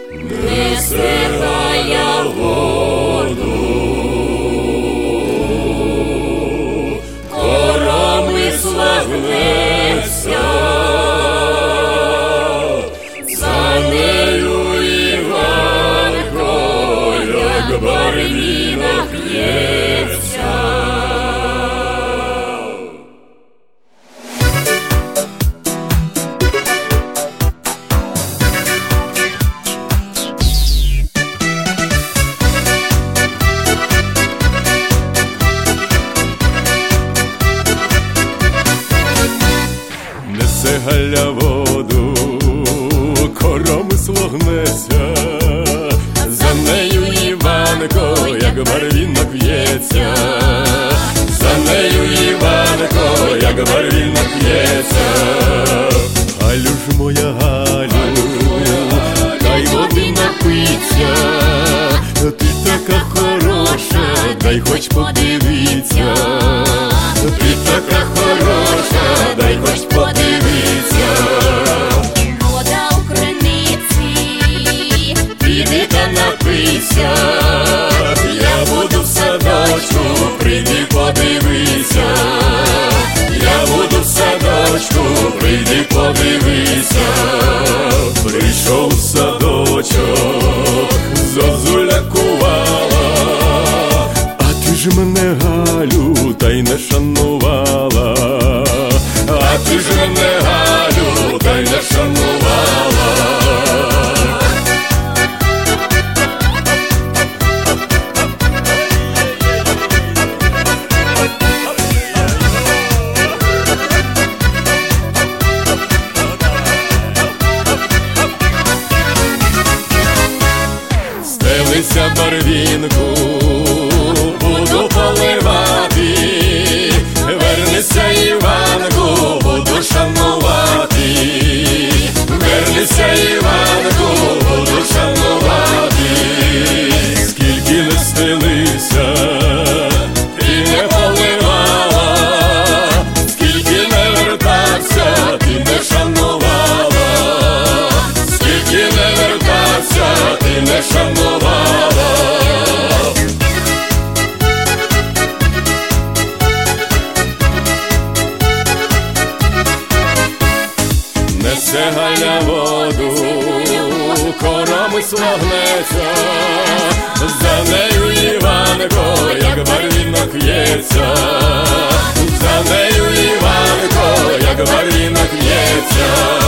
несе Галя воду, коромисла гнеться, за нею Іванко, як барвінок п'ється. Несе Галя воду, коромисло гнеться, за нею Іванко, як барвінок в'ється, за нею Іванко, як барвінок в'ється. Галю ж моя Галю, дай води напиться, ти така хороша, дай хоч подивіться, ти така хороша, дай хоч подивіться. Вода у криниці, Піди та напийся, я буду в садочку, прийди подивися, я буду в садочку, прийди подивися. Прийшов в садочок, зозуля кувала, а ти ж мене, Галю, та й не шанувала, а ти ж мене, Галю, та й не шанувала. Стелися барвінку, буду поливати, вернися, Іванку, буду шанувати, вернися, Іванку, буду шанувати. Скільки не стелися, ти не поливала, скільки не вертався, ти не шанувала, скільки не вертався, ти не шанувала. Несе Галя воду, коромисло гнеться, за нею Іванко, як барвінок в'ється, за нею Іванко, як барвінок в'ється.